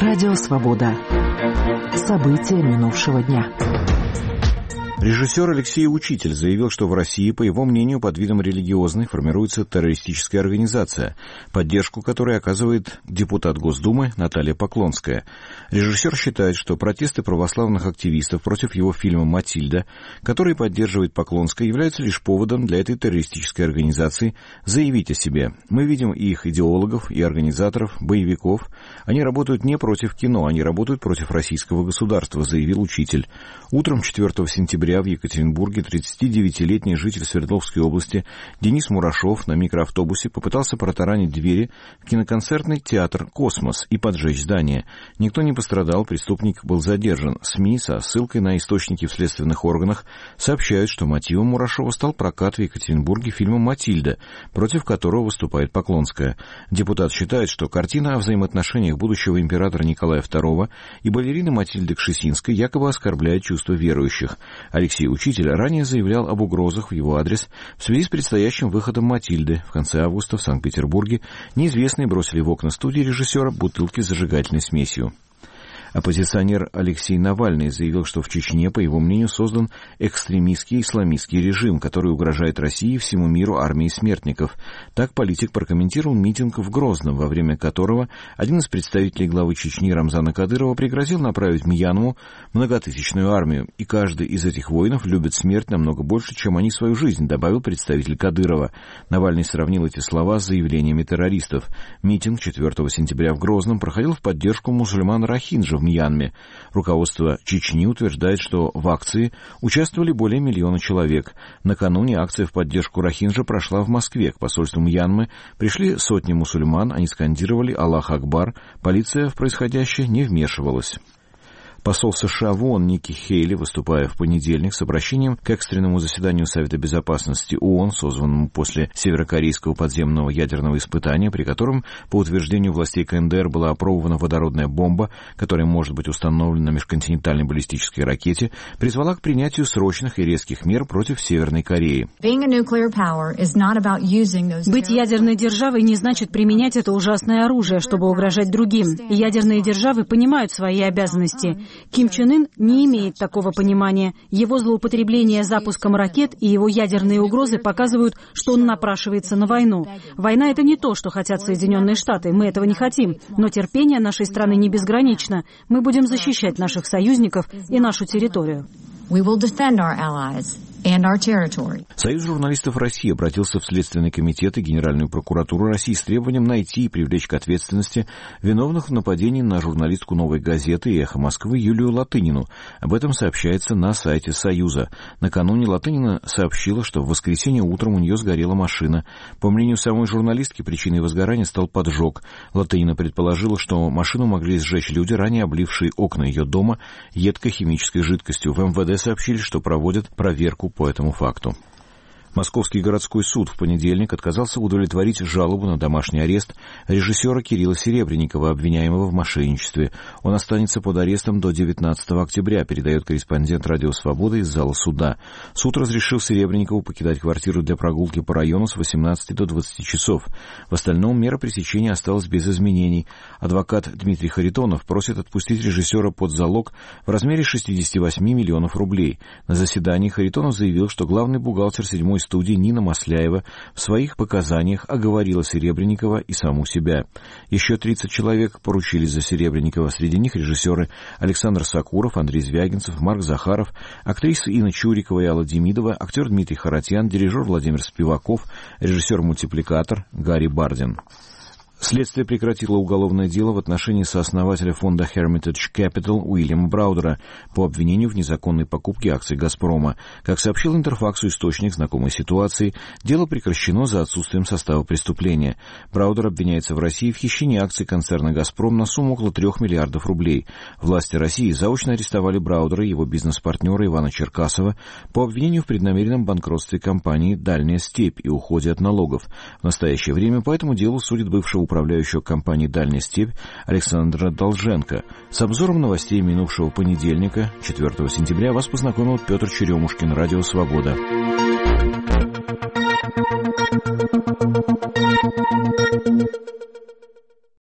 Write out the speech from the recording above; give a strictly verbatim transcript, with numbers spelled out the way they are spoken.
Радио «Свобода». События минувшего дня. Режиссер Алексей Учитель заявил, что в России, по его мнению, под видом религиозной формируется террористическая организация, поддержку которой оказывает депутат Госдумы Наталья Поклонская. Режиссер считает, что протесты православных активистов против его фильма «Матильда», который поддерживает Поклонская, являются лишь поводом для этой террористической организации заявить о себе. Мы видим и их идеологов, и организаторов, боевиков. Они работают не против кино, они работают против российского государства, заявил Учитель. Утром четвёртого сентября в Екатеринбурге тридцатидевятилетний житель Свердловской области Денис Мурашов на микроавтобусе попытался протаранить двери в киноконцертный театр «Космос» и поджечь здание. Никто не пострадал, преступник был задержан. СМИ со ссылкой на источники в следственных органах сообщают, что мотивом Мурашова стал прокат в Екатеринбурге фильма «Матильда», против которого выступает Поклонская. Депутат считает, что картина о взаимоотношениях будущего императора Николая второго и балерины Матильды Кшесинской якобы оскорбляет чувства верующих. Алексей Учитель ранее заявлял об угрозах в его адрес в связи с предстоящим выходом «Матильды». В конце августа в Санкт-Петербурге неизвестные бросили в окна студии режиссера бутылки с зажигательной смесью. Оппозиционер Алексей Навальный заявил, что в Чечне, по его мнению, создан экстремистский исламистский режим, который угрожает России и всему миру армией смертников. Так политик прокомментировал митинг в Грозном, во время которого один из представителей главы Чечни Рамзана Кадырова пригрозил направить в Мьянму многотысячную армию. И каждый из этих воинов любит смерть намного больше, чем они свою жизнь, добавил представитель Кадырова. Навальный сравнил эти слова с заявлениями террористов. Митинг четвёртого сентября в Грозном проходил в поддержку мусульман Рохинджа в Мьянме. Руководство Чечни утверждает, что в акции участвовали более миллиона человек. Накануне акция в поддержку Рохинджа прошла в Москве. К посольству Мьянмы пришли сотни мусульман, они скандировали «Аллах Акбар». Полиция в происходящее не вмешивалась. Посол США в ООН Ники Хейли, выступая в понедельник с обращением к экстренному заседанию Совета Безопасности ООН, созванному после северокорейского подземного ядерного испытания, при котором, по утверждению властей КНДР, была опробована водородная бомба, которая может быть установлена на межконтинентальной баллистической ракете, призвала к принятию срочных и резких мер против Северной Кореи. Быть ядерной державой не значит применять это ужасное оружие, чтобы угрожать другим. Ядерные державы понимают свои обязанности. Ким Чен Ын не имеет такого понимания. Его злоупотребление запуском ракет и его ядерные угрозы показывают, что он напрашивается на войну. Война — это не то, что хотят Соединенные Штаты. Мы этого не хотим. Но терпение нашей страны не безгранично. Мы будем защищать наших союзников и нашу территорию. Союз журналистов России обратился в Следственный комитет и Генеральную прокуратуру России с требованием найти и привлечь к ответственности виновных в нападении на журналистку «Новой газеты» и «Эхо Москвы» Юлию Латынину. Об этом сообщается на сайте Союза. Накануне Латынина сообщила, что в воскресенье утром у нее сгорела машина. По мнению самой журналистки, причиной возгорания стал поджог. Латынина предположила, что машину могли сжечь люди, ранее облившие окна ее дома едкой химической жидкостью. В эм вэ дэ сообщили, что проводят проверку по этому факту. Московский городской суд в понедельник отказался удовлетворить жалобу на домашний арест режиссера Кирилла Серебренникова, обвиняемого в мошенничестве. Он останется под арестом до девятнадцатого октября, передает корреспондент «Радио Свобода» из зала суда. Суд разрешил Серебренникову покидать квартиру для прогулки по району с восемнадцати до двадцати часов. В остальном мера пресечения осталась без изменений. Адвокат Дмитрий Харитонов просит отпустить режиссера под залог в размере шестидесяти восьми миллионов рублей. На заседании Харитонов заявил, что главный бухгалтер седьмой студии Нина Масляева в своих показаниях оговорила Серебренникова и саму себя. Еще тридцать человек поручились за Серебренникова. Среди них режиссеры Александр Сакуров, Андрей Звягинцев, Марк Захаров, актрисы Инна Чурикова и Алла Демидова, актер Дмитрий Харатьян, дирижер Владимир Спиваков, режиссер-мультипликатор Гарри Бардин. Следствие прекратило уголовное дело в отношении сооснователя фонда Hermitage Capital Уильяма Браудера по обвинению в незаконной покупке акций «Газпрома». Как сообщил Интерфаксу источник знакомой ситуации, дело прекращено за отсутствием состава преступления. Браудер обвиняется в России в хищении акций концерна «Газпром» на сумму около трех миллиардов рублей. Власти России заочно арестовали Браудера и его бизнес-партнера Ивана Черкасова по обвинению в преднамеренном банкротстве компании «Дальняя степь» и уходе от налогов. В настоящее время по этому делу судит бывшего управляющего компанией «Дальняя степь» Александра Долженко. С обзором новостей минувшего понедельника, четвёртого сентября, вас познакомил Петр Черемушкин, Радио Свобода.